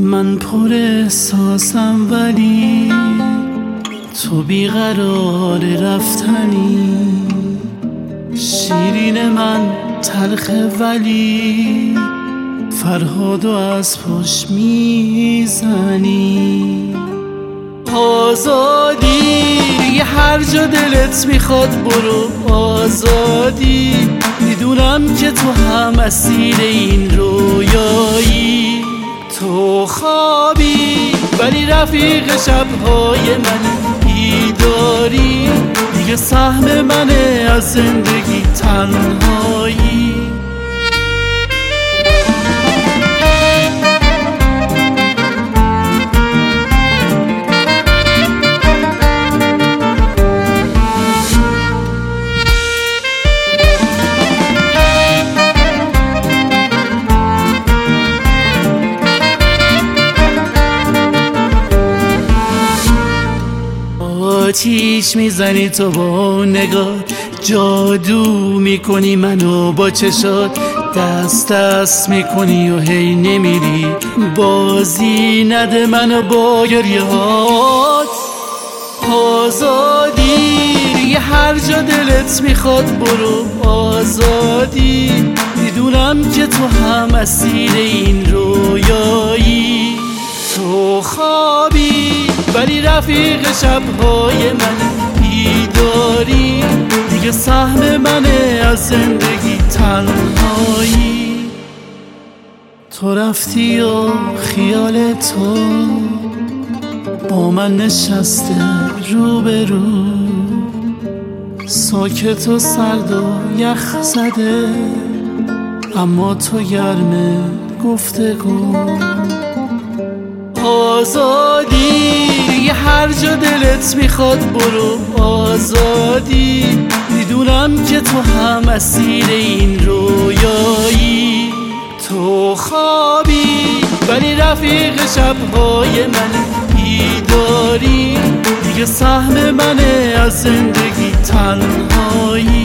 من پر احساسم ولی تو بیقرار رفتنی. شیرین من تلخه ولی فرهادو از پشت میزنی. آزادی دیگه هر جا دلت میخواد برو. آزادی میدونم که تو هم اسیر این رویایی. تو خوابی ولی رفیق شبهای من بیداری. دیگه سهم منه از زندگی تنهایی. آتیش میزنی تو با نگاه، جادو میکنی منو با چشات. دست دست میکنی و هی نمیری. بازی نده منو با گریهات. آزادی دیگه هر جا دلت میخواد برو. آزادی میدونم که تو هم اسیر این رویایی. تو خوابی ولی رفیق شبهای من بیداری. دیگه سهم منه از زندگی تنهایی. تو رفتی و خیال تو با من نشسته رو به رو. ساکت و سرد و یخ زده اما تو گرم گفتگو. آزادی دیگه هر جا دلت میخواد برو. آزادی میدونم که تو هم اسیر این رویایی. تو خوابی ولی رفیق شبهای من بیداری. دیگه سهم منه از زندگی تنهایی.